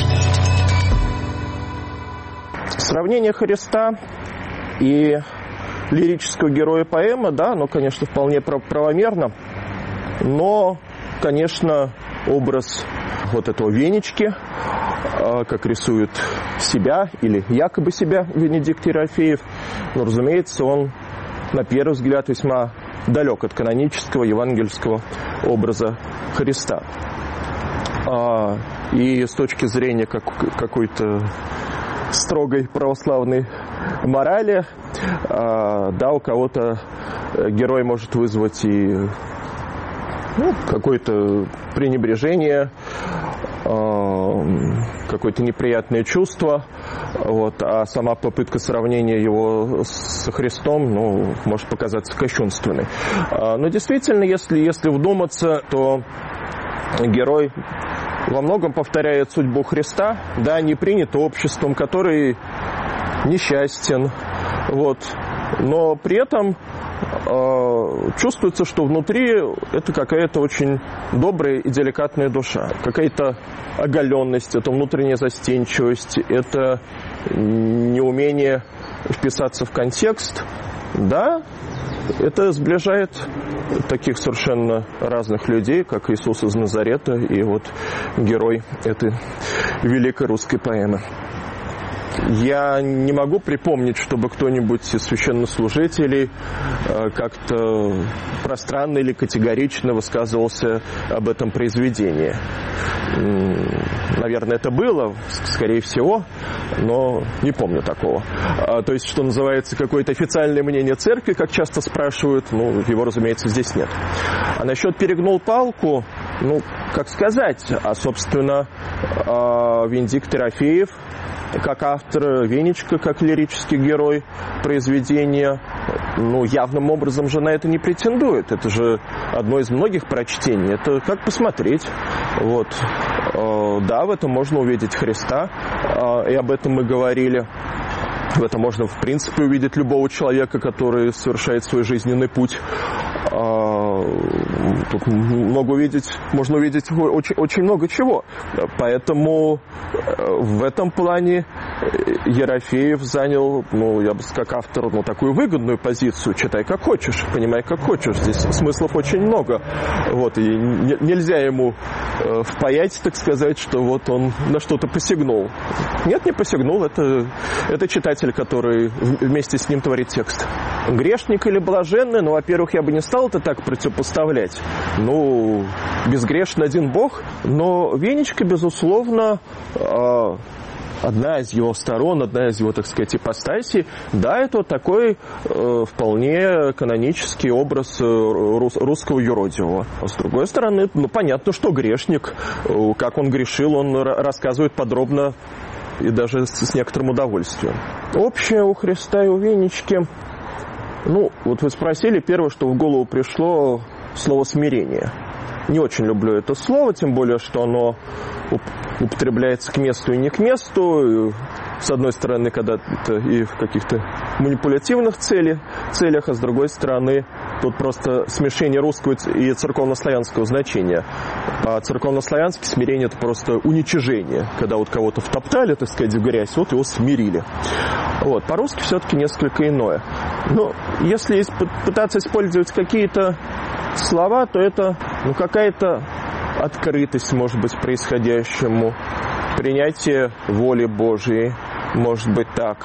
Сравнение Христа и лирического героя поэмы, да, оно, конечно, вполне правомерно, но, конечно, образ вот этого Венечки, как рисует себя или якобы себя Венедикт Ерофеев, ну, разумеется, он, на первый взгляд, весьма далек от канонического евангельского образа Христа. И с точки зрения какой-то строгой православной морали, да, у кого-то герой может вызвать и какое-то пренебрежение, какое-то неприятное чувство, вот, а сама попытка сравнения его со Христом, ну, может показаться кощунственной. Но действительно, если вдуматься, то герой во многом повторяет судьбу Христа, да, не принят обществом, который несчастен, вот, но при этом чувствуется, что внутри это какая-то очень добрая и деликатная душа, какая-то оголенность, это внутренняя застенчивость, это неумение вписаться в контекст, да, это сближает таких совершенно разных людей, как Иисус из Назарета и вот герой этой великой русской поэмы. Я не могу припомнить, чтобы кто-нибудь из священнослужителей как-то пространно или категорично высказывался об этом произведении. Наверное, это было, скорее всего, но не помню такого. То есть, что называется, какое-то официальное мнение церкви, как часто спрашивают, ну, его, разумеется, здесь нет. А насчет «перегнул палку», ну, как сказать, собственно, Венедикт Ерофеев, как автор Венечка, как лирический герой произведения, ну, явным образом же на это не претендует. Это же одно из многих прочтений. Это как посмотреть. Вот. Да, в этом можно увидеть Христа, и об этом мы говорили. В этом можно, в принципе, увидеть любого человека, который совершает свой жизненный путь. Тут можно увидеть очень много чего. Поэтому в этом плане Ерофеев занял, ну, я бы сказал, как автор, ну, такую выгодную позицию. Читай как хочешь, понимай как хочешь. Здесь смыслов очень много. Вот, и нельзя ему впаять, так сказать, что вот он на что-то посягнул. Нет, не посягнул. Это читатель, который вместе с ним творит текст. Грешник или блаженный, ну, во-первых, я бы не стал это так противопоставлять. Ну, безгрешен один Бог. Но Венечка, безусловно, одна из его сторон, одна из его, так сказать, ипостасей, да, это вот такой вполне канонический образ русского юродивого. А с другой стороны, ну, понятно, что грешник, как он грешил, он рассказывает подробно и даже с некоторым удовольствием. Общее у Христа и у Венечки, ну, вот вы спросили, первое, что в голову пришло, слово «смирение». Не очень люблю это слово, тем более, что оно употребляется к месту и не к месту. С одной стороны, когда-то и в каких-то манипулятивных целях, а с другой стороны, тут просто смешение русского и церковнославянского значения. А церковнославянское смирение – это просто уничижение. Когда вот кого-то втоптали, так сказать, в грязь, вот его смирили. Вот. По-русски все-таки несколько иное. Но если пытаться использовать какие-то слова, то это, ну, какая-то открытость, может быть, происходящему, принятие воли Божьей, может быть, так.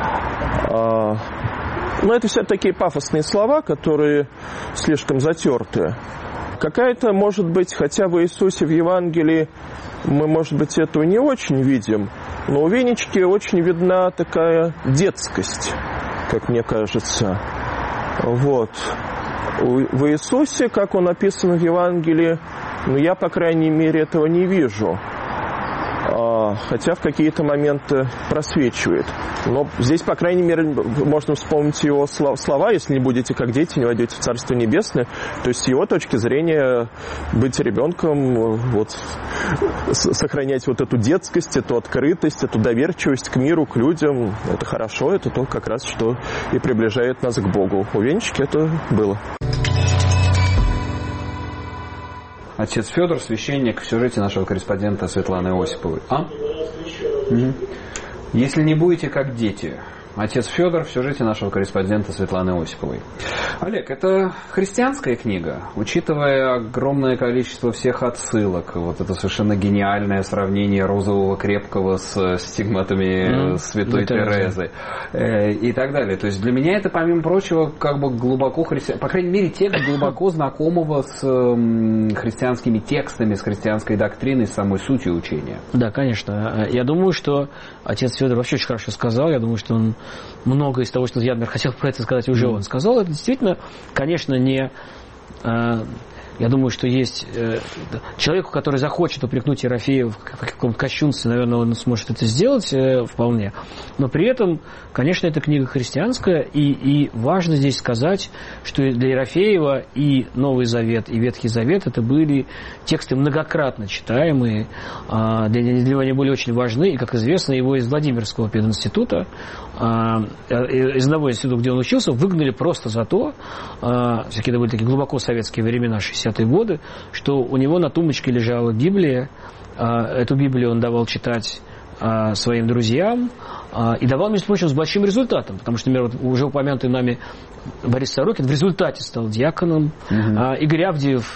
Но это все такие пафосные слова, которые слишком затертые. Какая-то, может быть, хотя в Иисусе в Евангелии мы, может быть, этого не очень видим, но у Венечки очень видна такая детскость, как мне кажется. Вот. В Иисусе, как он описан в Евангелии, ну, я, по крайней мере, этого не вижу. Да, хотя в какие-то моменты просвечивает. Но здесь, по крайней мере, можно вспомнить его слова: если не будете как дети, не войдете в Царство Небесное. То есть с его точки зрения быть ребенком, вот, сохранять вот эту детскость, эту открытость, эту доверчивость к миру, к людям, это хорошо, это то как раз, что и приближает нас к Богу. У Венечки это было. Отец Федор, священник, в сюжете нашего корреспондента Светланы Осиповой. Угу. Если не будете как дети. Отец Федор в сюжете нашего корреспондента Светланы Осиповой. Олег, это христианская книга, учитывая огромное количество всех отсылок, вот это совершенно гениальное сравнение розового крепкого с стигматами святой Терезы и так далее. То есть для меня это, помимо прочего, как бы глубоко по крайней мере, текст глубоко знакомого с христианскими текстами, с христианской доктриной, с самой сутью учения. Да, конечно. Я думаю, что отец Федор вообще очень хорошо сказал. Я думаю, что он много из того, что я, например, хотел про это сказать, уже он сказал. Это действительно, конечно, не... Я думаю, что есть человеку, который захочет упрекнуть Ерофеева в каком-то кощунстве, наверное, он сможет это сделать вполне. Но при этом, конечно, эта книга христианская, и важно здесь сказать, что для Ерофеева и Новый Завет, и Ветхий Завет это были тексты многократно читаемые, для него они были очень важны, и, как известно, его из Владимирского пединститута, из одного института, где он учился, выгнали просто за то, всякие были такие глубоко советские времена, 60-е годы, что у него на тумбочке лежала Библия. Эту Библию он давал читать своим друзьям и давал, между прочим, с большим результатом, потому что, например, вот уже упомянутый нами Борис Сорокин в результате стал диаконом, Игорь Авдеев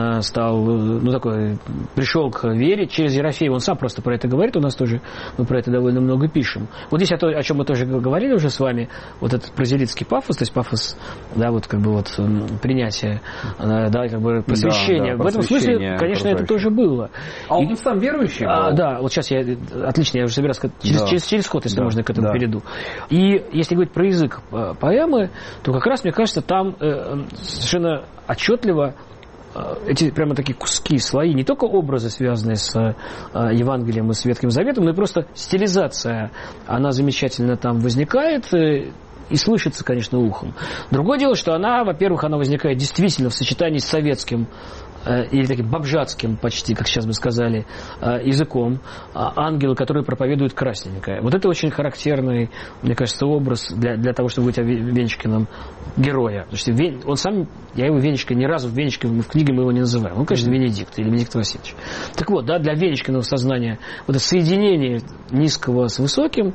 пришел к вере через Ерофеева. Он сам просто про это говорит, у нас тоже мы про это довольно много пишем. Вот здесь о чем мы тоже говорили уже с вами, вот этот прозелитский пафос, то есть пафос, да, вот как бы вот принятие, да, как бы просвещение. Да, в этом смысле, конечно, это тоже было. А он сам верующий был? Да, вот сейчас отлично, я уже собираюсь сказать, через ход, если можно, к этому перейду. И если говорить про язык поэмы, то как раз, мне кажется, там совершенно отчетливо эти прямо такие куски, слои, не только образы, связанные с Евангелием и с Ветхим Заветом, но и просто стилизация, она замечательно там возникает и слышится, конечно, ухом. Другое дело, что она, во-первых, она возникает действительно в сочетании с советским или таким бомжатским почти, как сейчас бы сказали, языком ангела, который проповедует красненькое. Вот это очень характерный, мне кажется, образ для того, чтобы быть Венечкиным героя. Потому что он сам, я его Венечка, ни разу в Венечке в книге мы его не называем. Он, конечно, Венедикт или Венедикт Васильевич. Так вот, да, для Венечкиного сознания вот это соединение низкого с высоким,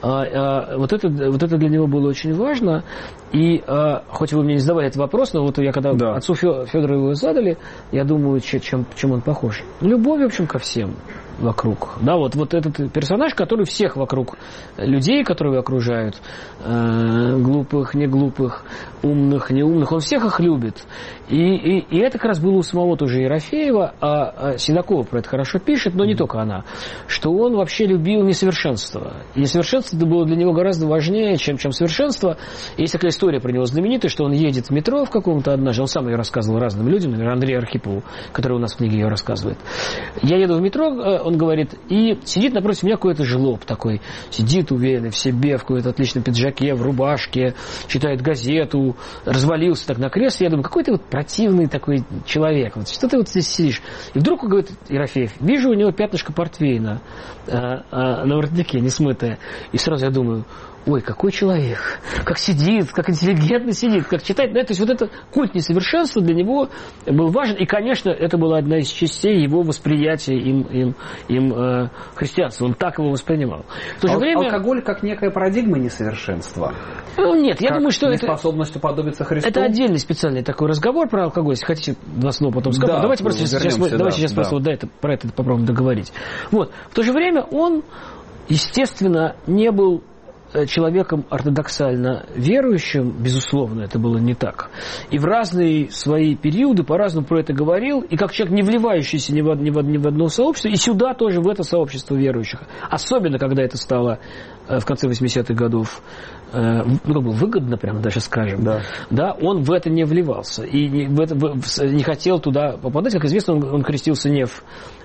вот это для него было очень важно. И хоть вы мне не задавали этот вопрос, но вот я когда отцу Федору его задали, я думаю, чем он похож. Любовь, в общем, ко всем вокруг. Да, вот этот персонаж, который всех вокруг людей, которые его окружают, глупых, не глупых, умных, не умных, он всех их любит. И это как раз было у самого тоже Ерофеева, а Седокова про это хорошо пишет, но не только она, что он вообще любил несовершенство. И несовершенство было для него гораздо важнее, чем совершенство. Есть такая история про него знаменитая, что он едет в метро в каком-то однажды, он сам ее рассказывал разным людям, например, Андрею Архипову, который у нас в книге ее рассказывает. Я еду в метро, он говорит, и сидит напротив меня какой-то жлоб такой, сидит уверенный в себе, в какой-то отличном пиджаке, в рубашке, читает газету, развалился так на кресле. Я думаю, какой ты вот противный такой человек, вот, что ты вот здесь сидишь? И вдруг он говорит, Ерофеев, вижу у него пятнышко портвейна на воротнике, несмытое. И сразу я думаю, ой, какой человек, как сидит, как интеллигентно сидит, как читает. То есть вот этот культ несовершенства для него был важен. И, конечно, это была одна из частей его восприятия им христианства. Он так его воспринимал. В то же время... Алкоголь как некая парадигма несовершенства? Ну, нет, я думаю, что это... неспособность уподобиться Христу? Это отдельный специальный такой разговор про алкоголь. Если хотите, два слова потом скажу. Давайте просто сейчас просто про это попробуем договорить. Вот. В то же время он, естественно, не был человеком ортодоксально верующим, безусловно, это было не так. И в разные свои периоды по-разному про это говорил, и как человек, не вливающийся ни в одно сообщество, и сюда тоже, в это сообщество верующих. Особенно, когда это стало в конце 80-х годов выгодно, прямо даже скажем, да, он в это не вливался и не хотел туда попадать. Как известно, он крестился не в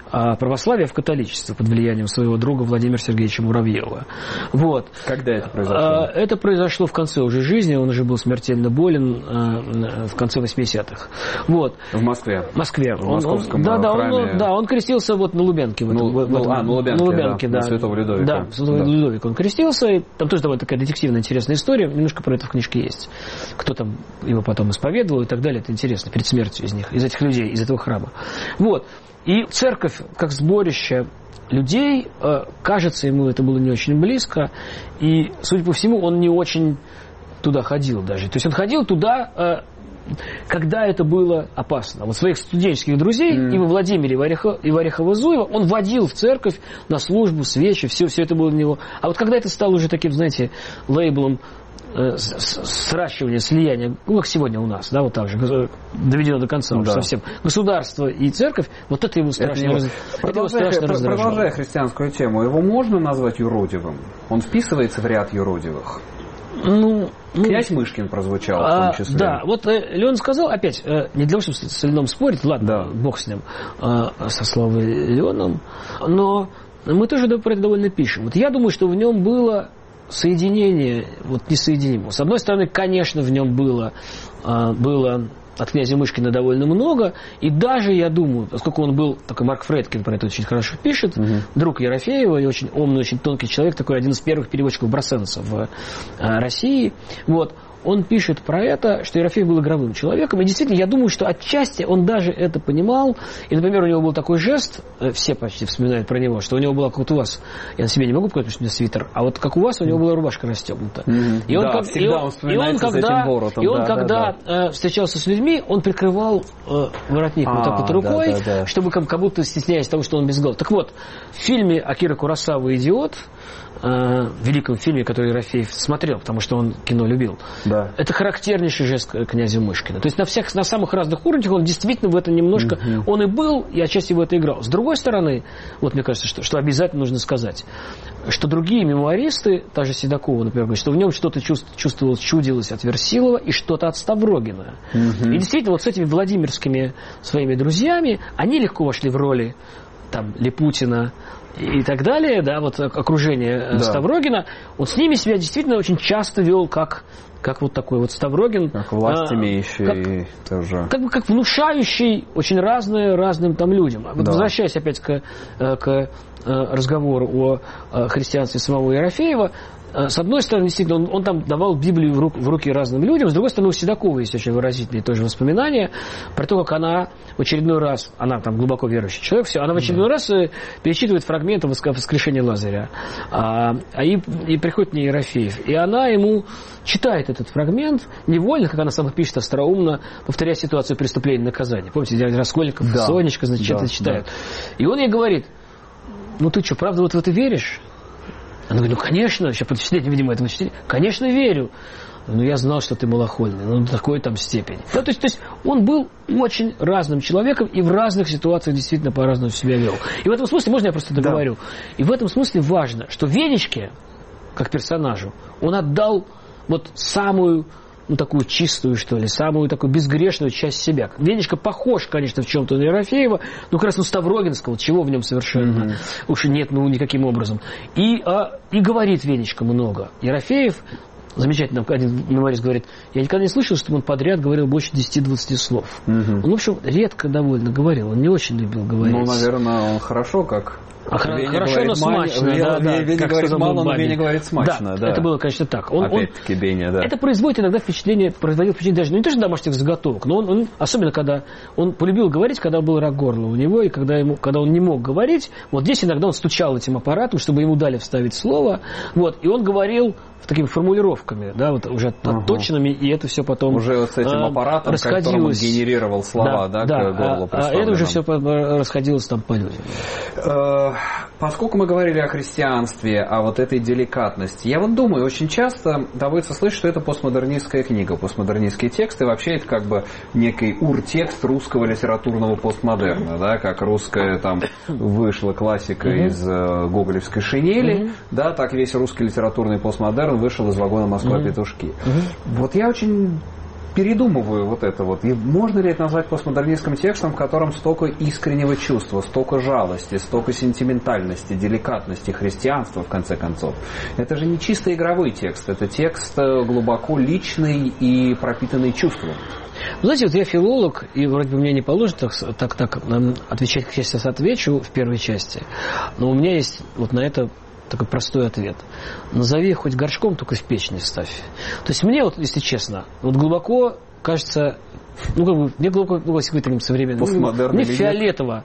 православия в католичество под влиянием своего друга Владимира Сергеевича Муравьева. Вот. Когда это произошло? Это произошло в конце уже жизни, он уже был смертельно болен в конце 80-х. Вот. В Москве? В Москве. В московском храме. Он крестился вот на Лубянке. На Лубянке, да. Святого Людовика. Да, Святого Людовика он крестился. И там тоже довольно такая детективная, интересная история. Немножко про это в книжке есть. Кто там его потом исповедовал и так далее. Это интересно. Перед смертью из этих людей, из этого храма. Вот. И церковь, как сборище людей, кажется, ему это было не очень близко. И, судя по всему, он не очень туда ходил даже. То есть он ходил туда, когда это было опасно. Вот своих студенческих друзей и во Владимире, и в Орехово-Зуево он водил в церковь на службу, свечи, все это было для него. А вот когда это стало уже таким, знаете, лейблом сращивания, слияния, ну, как сегодня у нас, да, вот так же, доведено до конца уже совсем. Государство и церковь, вот это его страшно раздражало. Продолжая христианскую тему, его можно назвать юродивым? Он вписывается в ряд юродивых? Князь Мышкин прозвучал в том числе. Да, вот Леон сказал, опять, не для того, чтобы с Леоном спорить, ладно, бог с ним, со Славой Леоном, но мы тоже про это довольно пишем. Вот я думаю, что в нем было соединение, вот несоединимо. С одной стороны, конечно, в нем было от князя Мышкина довольно много, и даже, я думаю, поскольку он был, такой Марк Фредкин про это очень хорошо пишет, друг Ерофеева, и очень умный, очень тонкий человек, такой один из первых переводчиков Брасенса в России, вот, он пишет про это, что Ерофеев был игровым человеком, и действительно, я думаю, что отчасти он даже это понимал, и, например, у него был такой жест, все почти вспоминают про него, что у него была, как вот у вас, я на себе не могу показать, потому что у меня свитер, а вот как у вас, у него была рубашка расстегнута. И он, когда встречался с людьми, он прикрывал воротник вот так вот рукой, чтобы как будто стесняясь того, что он без глаз. Так вот, в фильме Акира Куросава «Идиот», в великом фильме, который Ерофеев смотрел, потому что он кино любил. Да. Это характернейший жест князя Мышкина. То есть на самых разных уровнях он действительно в это немножко, он и был, и отчасти в это играл. С другой стороны, вот мне кажется, что обязательно нужно сказать, что другие мемуаристы, та же Седокова, например, говорят, что в нем что-то чувствовалось, чудилось от Версилова и что-то от Ставрогина. И действительно, вот с этими владимирскими своими друзьями, они легко вошли в роли там Липутина и так далее, да, вот окружение Ставрогина, вот с ними себя действительно очень часто вел как вот такой вот Ставрогин. Как власть имеющий тоже. Как внушающий очень разным там людям. Вот возвращаясь опять к разговору о христианстве самого Ерофеева, с одной стороны, действительно, он там давал Библию в руки разным людям, с другой стороны, у Седокова есть очень выразительные тоже воспоминания про то, как она в очередной раз, она там глубоко верующий человек, она в очередной раз перечитывает фрагменты воскрешения Лазаря, и приходит к ней Ерофеев, и она ему читает этот фрагмент, невольно, как она сама пишет остроумно, повторяя ситуацию преступления и наказания. Помните, Раскольников, Сонечка, значит, это читают. И он ей говорит: ну ты что, правда вот в это веришь? Она говорит: ну конечно, сейчас под впечатлением, видимо, этого впечатления, конечно, верю. Но я знал, что ты малохольный, но до такой там степени. Да, то есть он был очень разным человеком и в разных ситуациях действительно по-разному себя вел. И в этом смысле, можно я просто договорю, и в этом смысле важно, что Венечке, как персонажу, он отдал вот самую, ну, такую чистую, что ли, самую такую безгрешную часть себя. Венечка похож, конечно, в чем-то на Ерофеева, ну, как раз Ставрогинского, чего в нем совершенно уж нет, ну, никаким образом. И говорит Венечка много. Ерофеев, замечательно, один мемуарист говорит, я никогда не слышал, чтобы он подряд говорил больше 10-20 слов. Он, в общем, редко довольно говорил, он не очень любил говорить. Ну, наверное, он хорошо как... Хорошо, но смачно. Веня говорит мало, но Веня говорит смачно. Да, это было, конечно, так. Опять-таки Веня, да. Это производит иногда впечатление даже, ну, не то, что домашних заготовок, но он особенно, когда он полюбил говорить, когда был рак горла у него, и когда он не мог говорить, вот здесь иногда он стучал этим аппаратом, чтобы ему дали вставить слово, вот, и он говорил такими формулировками, да, вот уже отточенными, и это все потом уже вот с этим аппаратом, которым он генерировал слова, к горлу приставленному. Это уже все расходилось там по людям. Поскольку мы говорили о христианстве, о вот этой деликатности, я вот думаю, очень часто доводится слышать, что это постмодернистская книга, постмодернистский текст, и вообще это как бы некий уртекст русского литературного постмодерна, да, как русская там вышла классика из гоголевской шинели, да, так весь русский литературный постмодерн вышел из вагона Москва-петушки. Вот я очень передумываю вот это вот. И можно ли это назвать постмодернистским текстом, в котором столько искреннего чувства, столько жалости, столько сентиментальности, деликатности, христианства, в конце концов? Это же не чисто игровой текст, это текст глубоко личный и пропитанный чувством. Знаете, вот я филолог, и вроде бы мне не положено так отвечать, как я сейчас отвечу в первой части, но у меня есть вот на это такой простой ответ. Назови хоть горшком, только в печь не ставь. То есть мне, вот, если честно, вот глубоко кажется, мне глубоко, если говорить таким современным, мне фиолетово,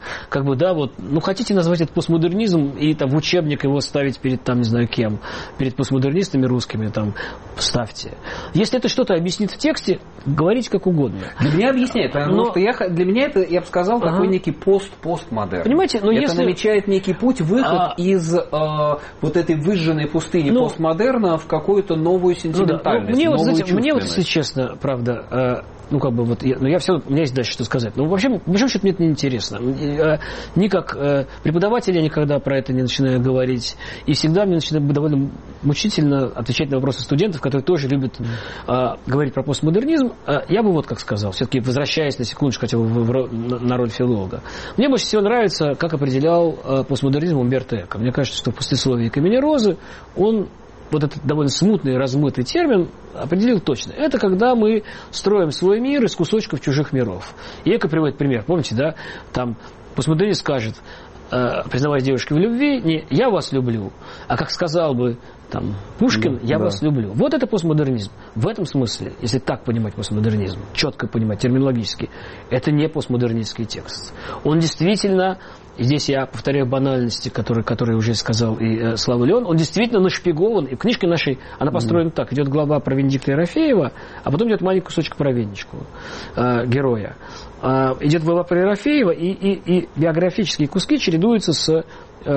хотите назвать это постмодернизм и там в учебник его ставить перед, там, не знаю кем, перед постмодернистами русскими, там, ставьте. Если это что-то объяснит в тексте, говорите как угодно. Для меня объясняет, потому что для меня это, я бы сказал, такой некий постмодерн. Понимаете, но это намечает некий путь, выход из вот этой выжженной пустыни постмодерна в какую-то новую сентиментальность, новую чувственность. Мне вот, если честно, правда, у меня есть дальше что сказать. Но вообще, в большом счете, мне это не интересно. Ни как преподаватель я никогда про это не начинаю говорить. И всегда мне начинает довольно мучительно отвечать на вопросы студентов, которые тоже любят говорить про постмодернизм. Я бы вот как сказал, все-таки возвращаясь на секундочку хотя бы на роль филолога. Мне больше всего нравится, как определял постмодернизм Умберто Эко. Мне кажется, что в послесловии «Каменя розы» он вот этот довольно смутный, размытый термин определил точно. Это когда мы строим свой мир из кусочков чужих миров. И Эко приводит пример. Помните, да? Там постмодернист скажет, признаваясь девушке в любви, не «я вас люблю», а как сказал бы там Пушкин, «я вас люблю». Вот это постмодернизм. В этом смысле, если так понимать постмодернизм, четко понимать терминологически, это не постмодернистский текст. Он действительно, и здесь я повторяю банальности, которые уже сказал и Слава Леон, он действительно нашпигован, и в книжке нашей она построена так. Идет глава про Венедикта Ерофеева, а потом идет маленький кусочек про Венечку, героя. Идет глава про Ерофеева, и биографические куски чередуются с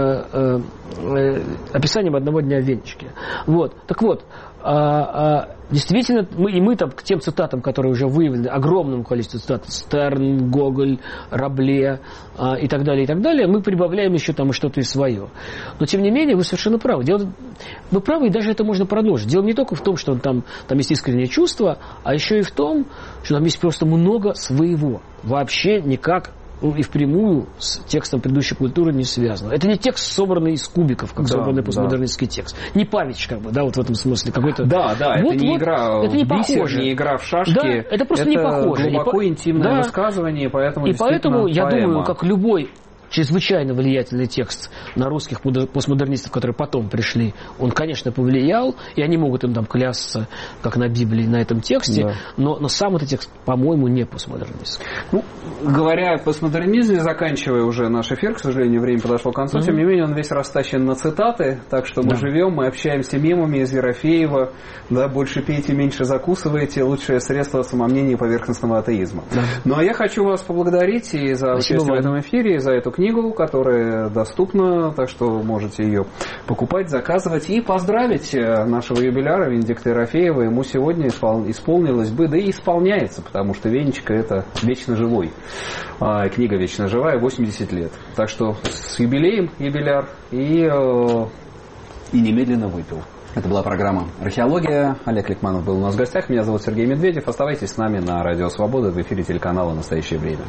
описанием одного дня в Венечке. Вот. Так вот, действительно, мы там к тем цитатам, которые уже выявлены, огромному количеству цитат, Стерн, Гоголь, Рабле и так далее, мы прибавляем еще там и что-то и свое. Но, тем не менее, вы совершенно правы. Вы правы, и даже это можно продолжить. Дело не только в том, что там есть искреннее чувство, а еще и в том, что там есть просто много своего. Вообще никак и впрямую с текстом предыдущей культуры не связано. Это не текст, собранный из кубиков, как собранный постмодернистский текст. Не память, вот в этом смысле какой-то. Это не игра в бисер, не игра в шашки. Да, это просто не похоже. Это глубоко интимное высказывание, поэтому я думаю, как любой чрезвычайно влиятельный текст на русских постмодернистов, которые потом пришли, он, конечно, повлиял, и они могут им там клясться, как на Библии, на этом тексте, но сам этот текст, по-моему, не постмодернист. Говоря о постмодернизме, заканчивая уже наш эфир, к сожалению, время подошло к концу, тем не менее, он весь растащен на цитаты, так что мы живем, мы общаемся мемами из Ерофеева, больше пейте, меньше закусывайте, лучшее средство самомнения и поверхностного атеизма. Ну, а я хочу вас поблагодарить и за участие в этом эфире, и за эту книгу, которая доступна, так что можете ее покупать, заказывать и поздравить нашего юбиляра Венедикта Ерофеева. Ему сегодня исполнилось бы, да и исполняется, потому что Венечка — это вечно живой. Книга вечно живая, 80 лет. Так что с юбилеем, юбиляр, и немедленно выпил. Это была программа «Археология». Олег Ликманов был у нас в гостях. Меня зовут Сергей Медведев. Оставайтесь с нами на Радио Свобода в эфире телеканала «Настоящее время».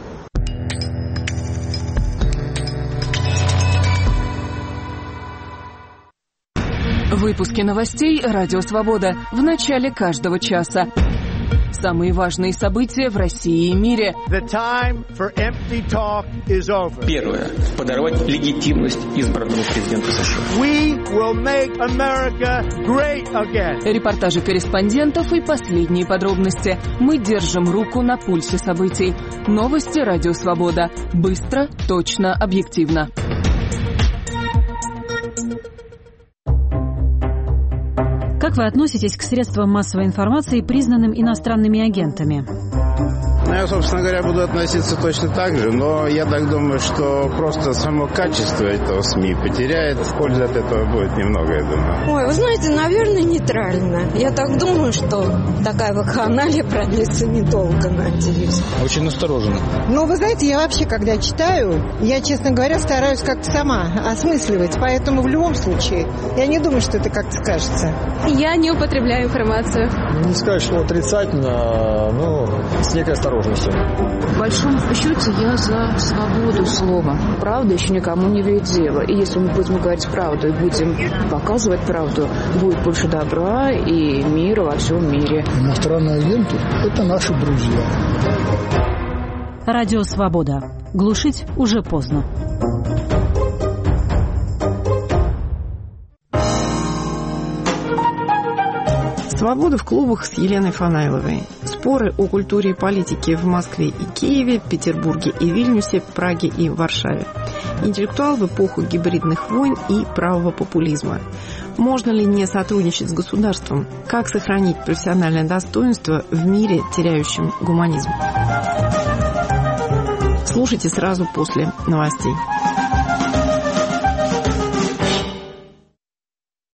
Выпуски новостей «Радио Свобода» в начале каждого часа. Самые важные события в России и мире. Первое. Подорвать легитимность избранного президента США. Репортажи корреспондентов и последние подробности. Мы держим руку на пульсе событий. Новости «Радио Свобода». Быстро, точно, объективно. Как вы относитесь к средствам массовой информации, признанным иностранными агентами? Я, собственно говоря, буду относиться точно так же, но я так думаю, что просто само качество этого СМИ потеряет. Пользы от этого будет немного, я думаю. Ой, вы знаете, наверное, нейтрально. Я так думаю, что такая вакханалия продлится недолго, надеюсь. Очень настороженно. Ну, вы знаете, я вообще, когда читаю, я, честно говоря, стараюсь как-то сама осмысливать, поэтому в любом случае я не думаю, что это как-то скажется. Я не употребляю информацию. Не сказать, что отрицательно, но с некой осторожностью. В большом счете я за свободу слова. Правда еще никому не вредит дело. И если мы будем говорить правду и будем показывать правду, будет больше добра и мира во всем мире. Иностранные агенты – это наши друзья. Радио «Свобода». Глушить уже поздно. «Свобода» в клубах с Еленой Фанайловой. Споры о культуре и политике в Москве и Киеве, Петербурге и Вильнюсе, Праге и Варшаве. Интеллектуал в эпоху гибридных войн и правого популизма. Можно ли не сотрудничать с государством? Как сохранить профессиональное достоинство в мире, теряющем гуманизм? Слушайте сразу после новостей.